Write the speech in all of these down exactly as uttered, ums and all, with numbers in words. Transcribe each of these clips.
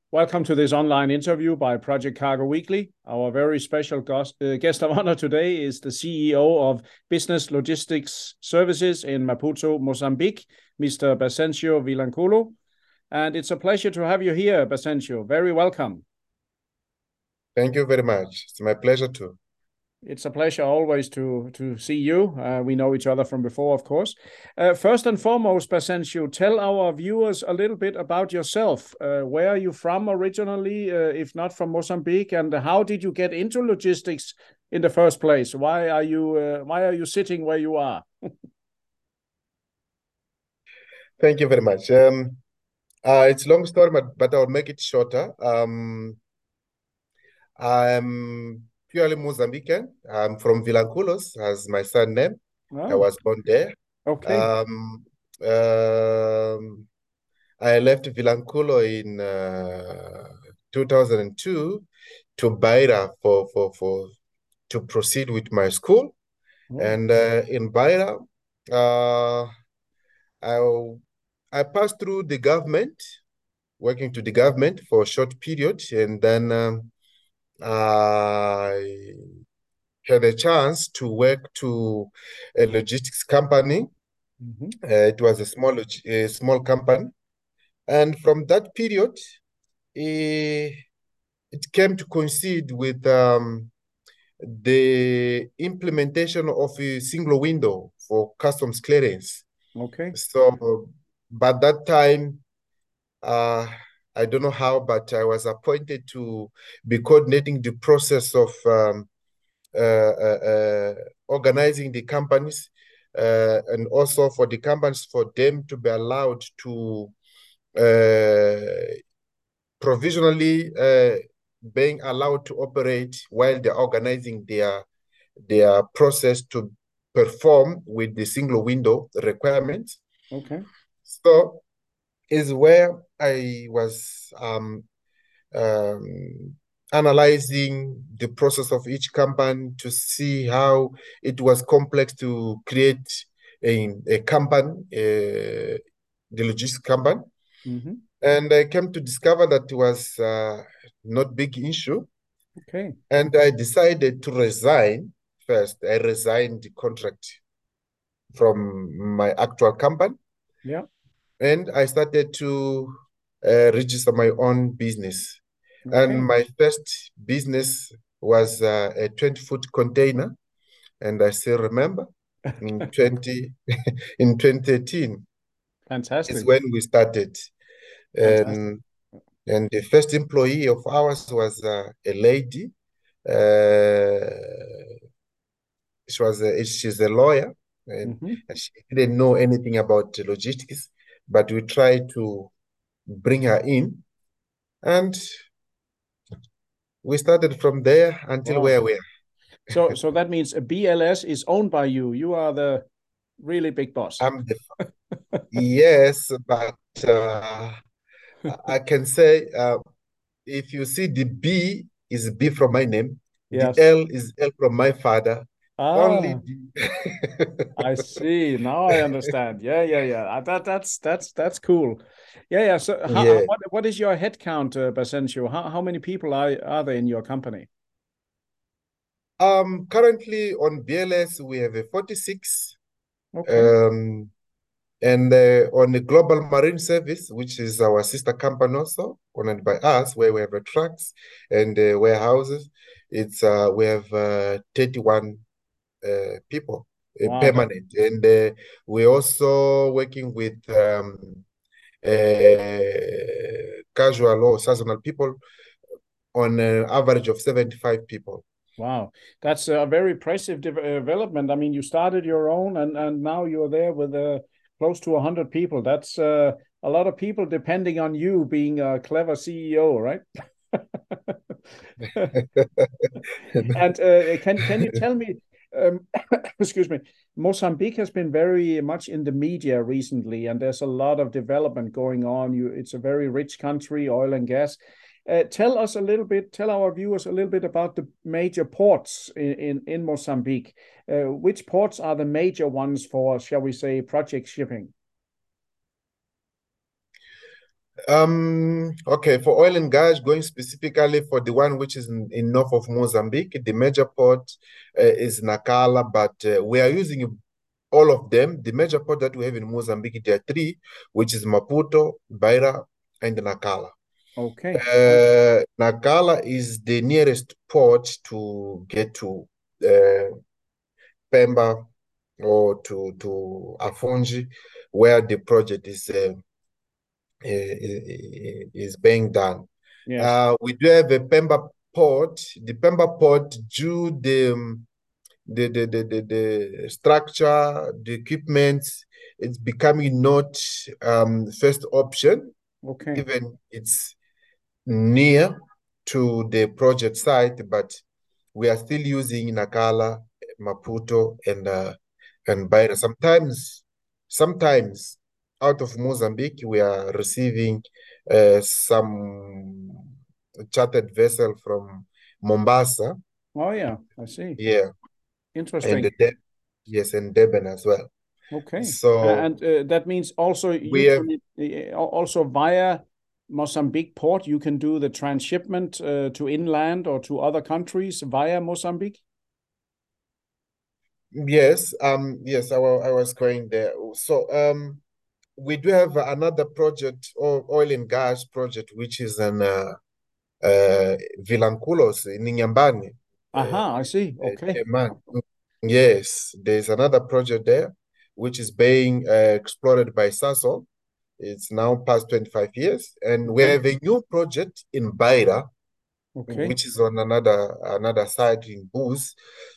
Welcome to this online interview by Project Cargo Weekly. Our very special guest, uh, guest of honor today is the C E O of Business Logistics Services in Maputo, Mozambique, Mister Basencio Vilanculo. And it's a pleasure to have you here, Basencio. Very welcome. Thank you very much. It's my pleasure too. It's a pleasure always to, to see you. Uh, we know each other from before, of course. Uh, first and foremost, Basencio, tell our viewers a little bit about yourself. Uh, where are you from originally, uh, if not from Mozambique, and how did you get into logistics in the first place? Why are you uh, why are you sitting where you are? Thank you very much. Um, uh, it's a long story, but, but I'll make it shorter. Um, I'm purely Mozambican. I'm from Vilanculos, as my son name. I Oh, was born there. okay. Um, um, I left Vilanculo in uh, two thousand two to Beira for, for, for to proceed with my school. Oh, And uh, in Beira, uh, I I passed through the government, working to the government for a short period, and then um, I had a chance to work to a logistics company. mhm. Uh, it was a small a small company, and from that period, eh, it came to coincide with um, the implementation of a single window for customs clearance. Okay. So, by that time, Uh, I don't know how, but I was appointed to be coordinating the process of um, uh, uh, uh, organizing the companies uh, and also for the companies for them to be allowed to uh, provisionally uh, being allowed to operate while they're organizing their their process to perform with the single window requirements. Okay. So is where I was um, um, analyzing the process of each company to see how it was complex to create a, a company, uh, the logistics company. Hmm. And I came to discover that it was uh, not big issue. Okay. And I decided to resign first. I resigned the contract from my actual company. Yeah. And I started to uh, register my own business. And Okay. my first business was uh, a twenty foot container. And I still remember in twenty in twenty thirteen is Fantastic. when we started. Fantastic. And, and the first employee of ours was uh, a lady. Uh, she was a, she's a lawyer and, Hmm. and she didn't know anything about logistics, but we tried to bring her in. And we started from there until Wow. where we are. So so that means a B L S is owned by you. You are the really big boss. I'm the yes, but uh, I can say uh, if you see the B is B from my name, the Yes. L is L from my father. Only Ah, the I see. Now I understand. Yeah, yeah, yeah. Uh, That that's that's that's cool. Yeah, yeah. So how, how- yeah. what what is your head count, uh, Basencio? How how many people are are there in your company? Um, currently on B L S we have a forty-six. Okay. Um, and uh, on the Global Marine Service, which is our sister company also, owned by us, where we have uh, trucks and uh, warehouses, it's uh, we have uh, thirty-one uh, people uh, Wow, that permanent, and uh, we're also working with um, uh, casual or seasonal people on an average of seventy-five people. wow. That's a very impressive de development. I mean, you started your own and and now you're there with uh, close to one hundred people. That's uh, a lot of people depending on you being a clever C E O, right? And uh, can can you tell me, um, excuse me, Mozambique has been very much in the media recently, and there's a lot of development going on. You, it's a very rich country, oil and gas. Uh, tell us a little bit, tell our viewers a little bit about the major ports in in, in Mozambique. Uh, which ports are the major ones for, shall we say, project shipping? Um, okay, for oil and gas, going specifically for the one which is in, in north of Mozambique, the major port uh, is Nacala, but uh, we are using all of them. The major port that we have in Mozambique, there are three, which is Maputo, Beira, and Nacala. Okay. Uh, Nacala is the nearest port to get to uh, Pemba or to to Afonji, where the project is uh, is, is being done. Yes. Uh, we do have a Pemba port. The Pemba port, due the um, the, the, the, the, the structure, the equipment, it's becoming not um, first option, Okay. even it's near to the project site, but we are still using Nacala, Maputo, and uh, and Beira. Sometimes, sometimes out of Mozambique, we are receiving uh, some chartered vessel from Mombasa. Oh yeah, I see. Yeah, and Interesting. the De- yes, and Durban as well. Okay. So And uh, that means also you we have can uh, also via Mozambique port, you can do the transshipment uh, to inland or to other countries via Mozambique? yes, um, yes, I, wa- I was going there. So um, we do have another project, or oil and gas project, which is an uh, uh, Vilanculos in Nyambani, uh, Aha, I see. uh, Okay. Yemen. Yes, there's another project there, which is being uh, explored by Sasol. It's now past twenty-five years, and we Okay. have a new project in Beira, Okay. which is on another another side in Booz.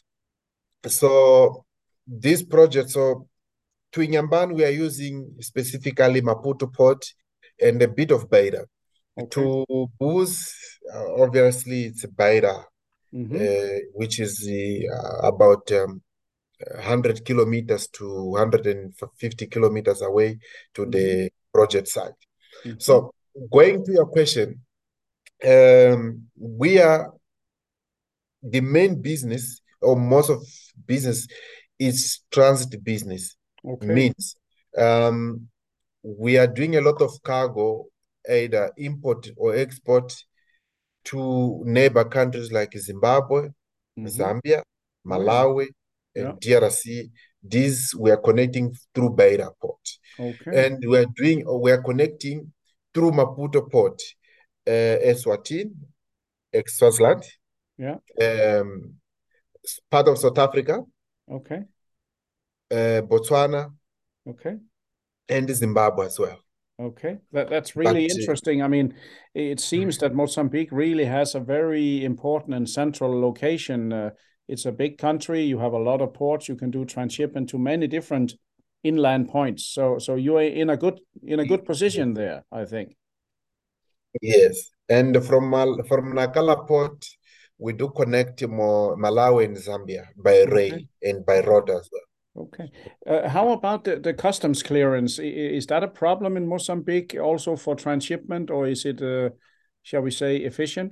So this project, so to Inyamban, we are using specifically Maputo port and a bit of Beira. Okay. To Booz, uh, obviously it's Beira, Mm-hmm. uh, which is uh, about um, one hundred kilometers to one hundred fifty kilometers away to Mm-hmm. the project site. Mm-hmm. So going to your question, um, we are the main business or most of business is transit business. Okay. Means um, we are doing a lot of cargo, either import or export to neighbor countries like Zimbabwe, Mm-hmm. Zambia, Oh yeah. Malawi, Yeah. and D R C. These we are connecting through Beira port. Okay. And we are doing, we are connecting through Maputo port, uh, Eswatini, Swaziland, Yeah. um, part of South Africa, Okay. uh, Botswana, Okay. and Zimbabwe as well. Okay, that that's But really interesting. I mean, it seems that Mozambique really has a very important and central location. Uh, it's a big country. You have a lot of ports. You can do transshipment to many different inland points. So so you are in a good in a good position there, I think. yes, and from Mal from Nacala port, we do connect more Malawi and Zambia by rail Okay. and by road as well. Okay. Uh, how about the, the customs clearance? I- Is that a problem in Mozambique also for transshipment, or is it, uh, shall we say, efficient?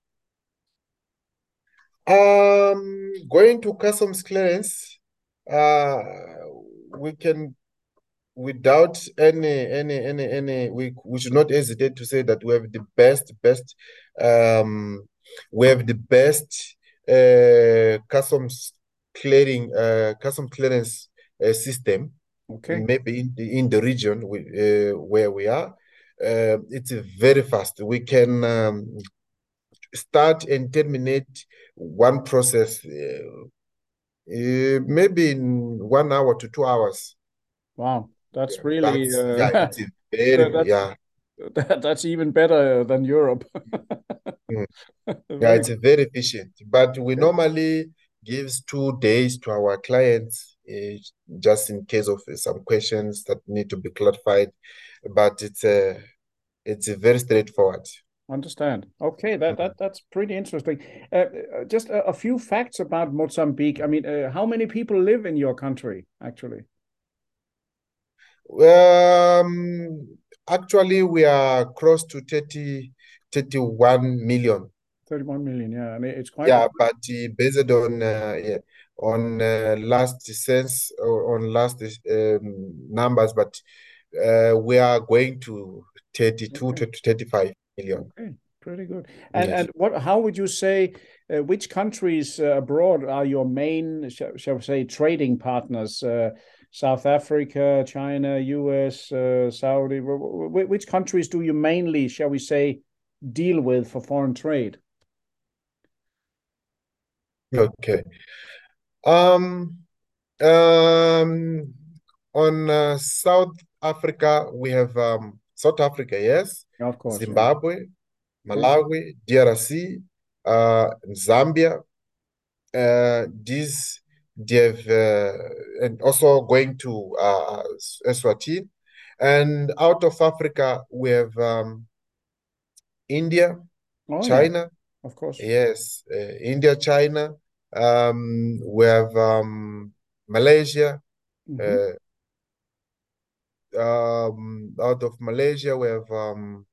Um, going to customs clearance, uh, we can without any any any any we we should not hesitate to say that we have the best best um we have the best uh customs clearing uh custom clearance uh, system Okay. maybe in the in the region we, uh, where we are. Uh, it's very fast. We can um, start and terminate one process uh, uh, maybe in one hour to two hours. Wow, that's Yeah, really that's yeah, uh, it's a very that, that's yeah. that, that's even better than Europe. Mm. Yeah, Very it's very efficient. But we good. normally gives two days to our clients, uh, just in case of some questions that need to be clarified. But it's a it's a very straightforward. Understand. Okay, that Mm. that that's pretty interesting. Uh, uh, just a, a few facts about Mozambique. I mean, uh, how many people live in your country, actually? Um, actually, we are close to thirty, thirty-one million. thirty-one million, yeah. And it's quite Yeah, large. but uh, based on uh, yeah, on uh, last sense or on last um, numbers, but uh, we are going to thirty-two Okay. to thirty-five million. Okay. Pretty good. And Yes. and what? How would you say? Uh, which countries uh, abroad are your main, shall, shall we say, trading partners? Uh, South Africa, China, U S, uh, Saudi. Wh- wh- Which countries do you mainly, shall we say, deal with for foreign trade? Okay. Um, um, on uh, South Africa, we have um, South Africa, yes, Of course, yeah. Zimbabwe, Okay. Malawi, D R C, uh, Zambia. Uh, these they have, uh, and also going to uh, Eswatini. And out of Africa, we have um, India, Oh yeah, China. of course. Yes, uh, India, China. Um, we have um, Malaysia. Hmm. Uh, um, out of Malaysia, we have um,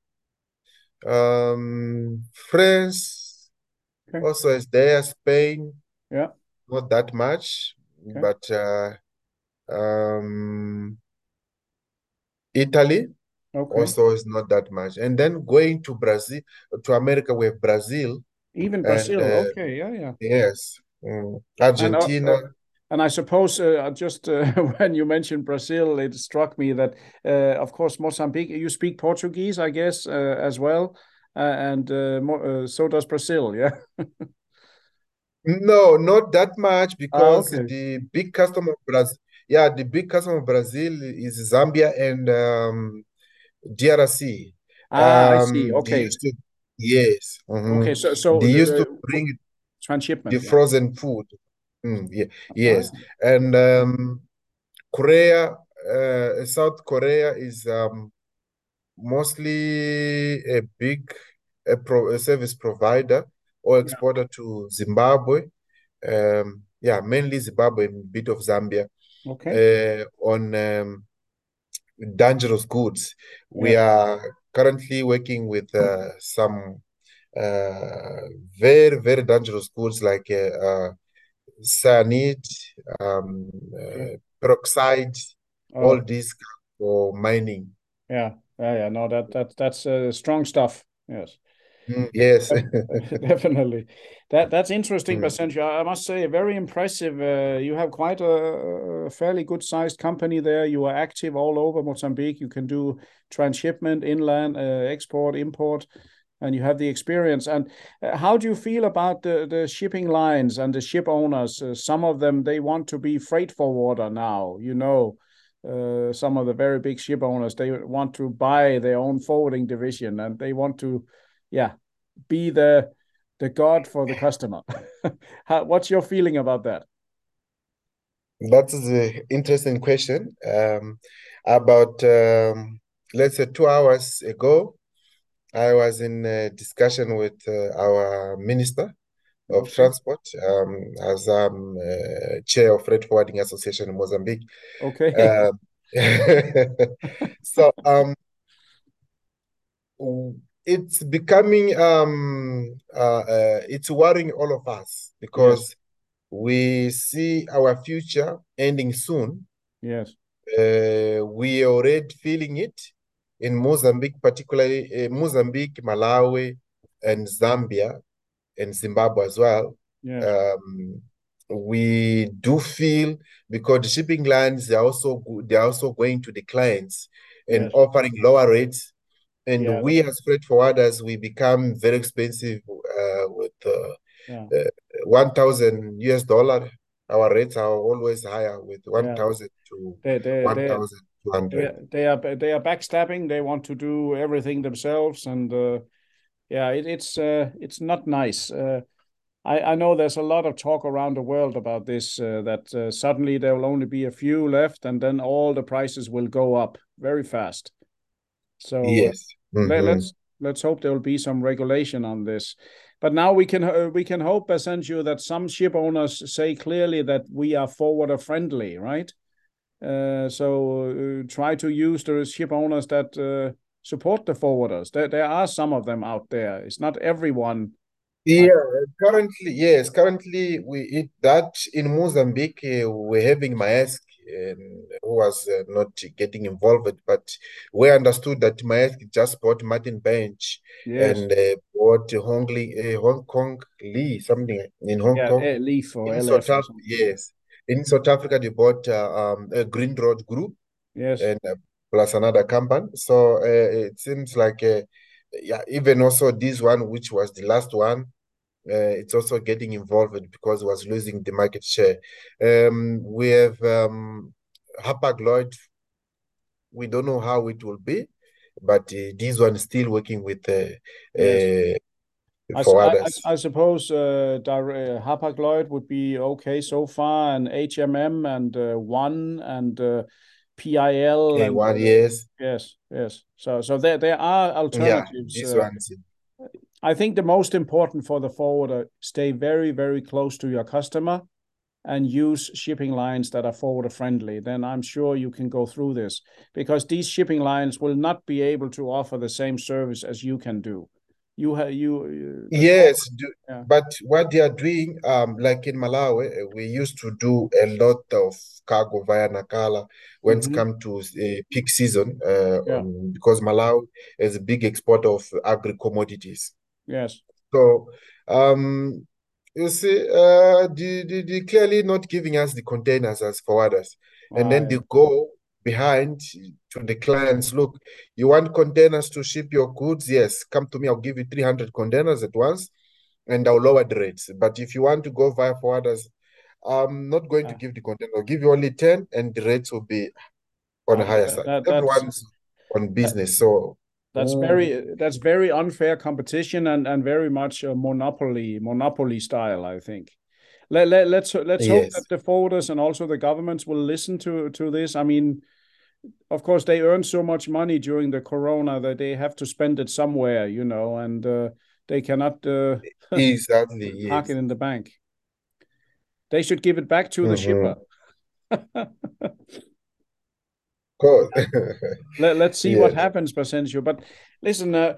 um, France. Okay. Also, is there Spain? Yeah. Not that much, Okay. but uh, um, Italy Okay. also is not that much. And then going to Brazil, to America, we have Brazil Even and Brazil. uh, Okay. Yeah. Yeah. yes, mm, And uh, Argentina. uh, and I suppose uh, just uh, when you mentioned Brazil, it struck me that, uh, of course, Mozambique. You speak Portuguese, I guess, uh, as well, uh, and uh, mo- uh, so does Brazil. Yeah. No, not that much Ah. because Okay. the big customer of Brazil, yeah, the big customer of Brazil is Zambia and um, D R C. Ah. I see. Um, they Okay. used to, yes, Okay. mhm. So so They used to the, the bring the transshipment. Yeah. frozen food. Mm, yeah, yes, Ah. and um, Korea, uh, South Korea is um, mostly a big a pro, a service provider or Yeah. exporter to Zimbabwe. Um, yeah, mainly Zimbabwe and a bit of Zambia Okay. uh, on um, dangerous goods. We Yes. are currently working with uh, some uh, very, very dangerous goods like uh, uh, cyanide, um, Okay. uh, peroxide, all Oh. these for mining. Yeah. Yeah. Yeah. No, that that that's uh, strong stuff. Yes. Mm, yes. Definitely. That that's interesting, Mm, Basenjo. I must say, very impressive. Uh, you have quite a, a fairly good sized company there. You are active all over Mozambique. You can do transshipment, inland, uh, export, import, and you have the experience. And uh, how do you feel about the, the shipping lines and the ship owners? Uh, some of them, they want to be freight forwarder now, you know. Uh, some of the very big ship owners, they want to buy their own forwarding division and they want to, yeah, be the the god for the customer. How, what's your feeling about that? that is an interesting question. Um, about, um, let's say, two hours ago, I was in a discussion with uh, our Minister of Okay. Transport, um, as I'm uh, chair of Freight Forwarding Association in Mozambique. Okay. Uh, so um, it's becoming um, uh, uh, it's worrying all of us Yes. because we see our future ending soon. Yes. Uh, we are already feeling it in Mozambique, particularly uh, Mozambique, Malawi, and Zambia, and Zimbabwe as well. Yes. Um, we do feel because the shipping lines they are also they are also going to the clients and Yes. offering lower rates, and Yeah. we as freight forwarders we become very expensive uh, with uh, Yeah. uh, one thousand U S dollar. Our rates are always higher with Yeah. one thousand to They they they one thousand two hundred. they they are they are backstabbing. They want to do everything themselves, and uh, yeah, it, it's uh, it's not nice. Uh, I I know there's a lot of talk around the world about this. Uh, that uh, suddenly there will only be a few left, and then all the prices will go up very fast. So uh, Yes. let, Mhm. let's let's hope there will be some regulation on this. But now we can uh, we can hope, Basenjo, that some ship owners say clearly that we are forwarder friendly, right? Uh, so uh, try to use the ship owners that uh, support the forwarders. There there are some of them out there. It's not everyone. I, Yeah, currently, yes, currently we it, that in Mozambique uh, we're having Maersk. and who was uh, not getting involved, but we understood that Maersk just bought Martin Bench Yes. and uh, bought Hong, Lee, uh, Hong Kong Lee, something in Hong Yeah, Kong. eh, Leaf or In L F South or Africa, something. yes. In South Africa, they bought uh, um, a Green Road Group Yes. and uh, plus another company. So uh, it seems like, uh, yeah, even also this one, which was the last one, uh, it's also getting involved because it was losing the market share. Um, we have um, Hapag-Lloyd. We don't know how it will be, but uh, this one is still working with uh, Yes. uh, I, s- I, forwarders. I- I suppose uh, dire- uh, Hapag-Lloyd would be okay so far, and H M M and uh, One and uh, P I L Okay, and one uh, yes. yes, yes. So so there there are Yeah, alternatives. this Uh, one is I think the most important for the forwarder, stay very, very close to your customer and use shipping lines that are forwarder friendly. Then I'm sure you can go through this, because these shipping lines will not be able to offer the same service as you can do. You have you uh, the yes, do, yeah. but what they are doing, um, like in Malawi, uh, we used to do a lot of cargo via Nacala when it Mm-hmm. comes to uh, peak season, uh, Yeah. um, because Malawi is a big exporter of agri commodities. Yes. So, um, you see, uh, the, the, the clearly not giving us the containers as forwarders, and Ah, then yeah. they go behind to the clients. Look, you want containers to ship your goods? Yes, come to me. I'll give you three hundred containers at once, and I'll lower the rates. But if you want to go via forwarders, I'm not going to Ah, give the container. I'll give you only ten, and the rates will be on a ah, higher that, side. that that's Everyone's on that, business, so. that's Ooh, very that's very unfair competition, and and very much a monopoly monopoly style, I think. Let, let, let's let's hope that yes. the forwarders and also the governments will listen to to this. I mean, of course, they earn so much money during the corona that they have to spend it somewhere, you know, and uh, they cannot uh, Exactly, park it yes. in the bank. They should give it back to the Mm-hmm. shipper. Course. Let, let's see what Yes. happens, Basencio. But listen, uh,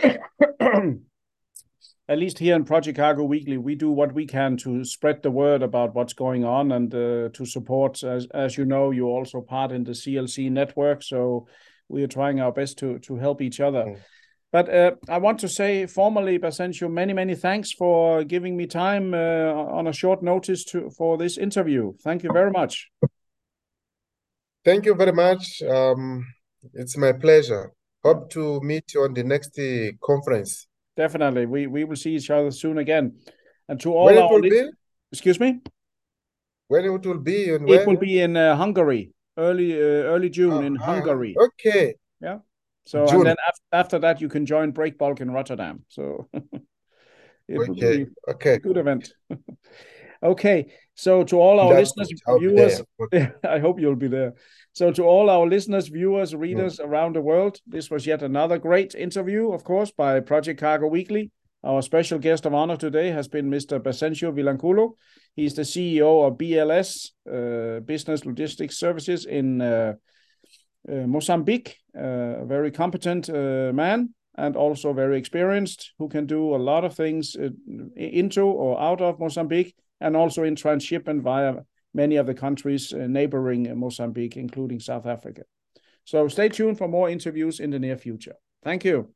at least here in Project Cargo Weekly, we do what we can to spread the word about what's going on, and uh, to support. As as you know, you're also part in the C L C network, so we are trying our best to to help each other. Mm. But uh, I want to say formally, Basencio, many many thanks for giving me time uh, on a short notice to for this interview. Thank you very much. Thank you very much. Um, it's my pleasure. Yeah, Hope to meet you on the next uh, conference. definitely. We we will see each other soon again. And to all When our it will li- be? excuse me. When it will be and It will where? be in uh, Hungary, early uh, early June Oh, in ah, Hungary. okay. Yeah. So and June. then af- after that you can join Breakbulk in Rotterdam. So it will Okay. be a Okay. good event. Okay. So to all our That's listeners, good. I'll be viewers, there. Okay. I hope you'll be there. So to all our listeners, viewers, Mm. readers around the world, this was yet another great interview, of course, by Project Cargo Weekly. Our special guest of honor today has been Mister Basencio Vilanculo. He's the C E O of B L S, uh, Business Logistics Services in uh, uh, Mozambique, uh, a very competent uh, man, and also very experienced, who can do a lot of things uh, into or out of Mozambique, and also in transshipment via many of the countries uh, neighboring Mozambique, including South Africa. So stay tuned for more interviews in the near future. Thank you.